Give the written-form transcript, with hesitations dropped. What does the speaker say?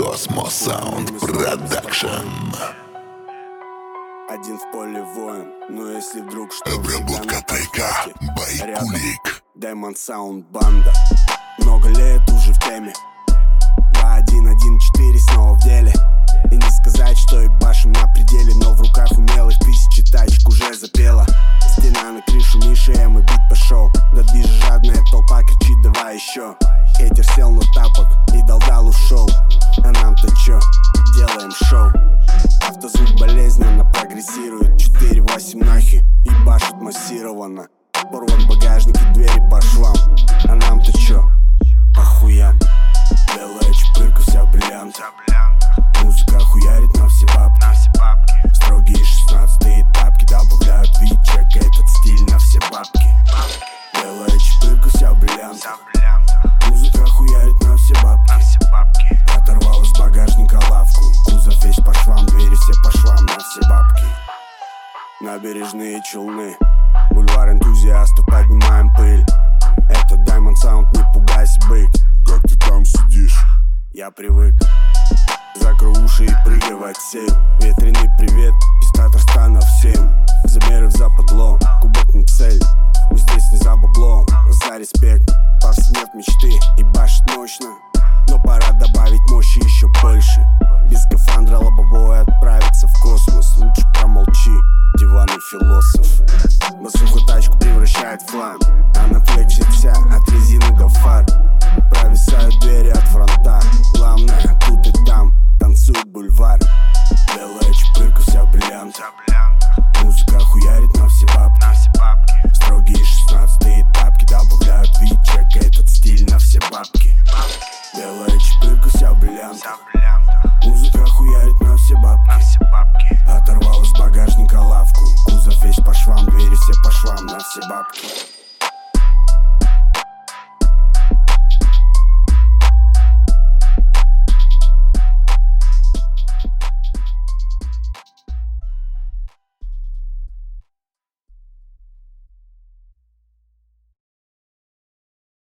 Космос Саунд Продакшн. Один в поле воин, но если вдруг что, обработка трека Байкулик. Diamond Sound банда, много лет уже в теме. 2114 снова в деле. И не сказать, что и башим на пределе, но в руках умелых тысячи тачек уже запела. Стена на крышу Миши, и бит пошел. Да движа жадная толпа кричит давай еще. Хейтер сел на тапок и дал ушел. А нам-то чё, делаем шоу. Автозвук болезненно прогрессирует. 4-8 нахи и башит массированно. Порван багажник и двери по швам. А нам-то чё, по хуям. Белая чпырка, вся бриллиант. Музыка хуярит на все бабки. Строгие 16-е тапки добавляют вид, чека этот стиль на все бабки. Белая чпырка, вся бриллиант. Музыка хуярит на все бабки. Оторвал из багажника лавку. Кузов весь по швам, двери все по швам на все бабки. Набережные Челны, бульвар энтузиастов, поднимаем пыль. Это Diamond Sound, не пугайся, бык. Как ты там сидишь? Я привык. Закрой уши и прыгай в отсей. Ветреный привет из Татарстана всем. Замеры в западло, кубок не цель. Мы здесь не за бабло, за респект. Повседнев мечты и башит мощно. Но пора добавить мощи еще больше. Без скафандра лобовой отправиться в космос. Лучше промолчи, диванный философ. Басуху тачку превращает в флам. Она флексит вся, от резины до фар. Провисают двери от фронта. Главное, тут и там танцует бульвар. Белая чпырка, вся бриллиант. Музыка хуярит на все бабки. Строгие 16-е тапки добавляют вид, чека этот стиль на все бабки. Белая чпырка, вся бриллиант. Музыка хуярит на все бабки. Оторвал из багажника лавку. Кузов весь по швам, двери все по швам на все бабки.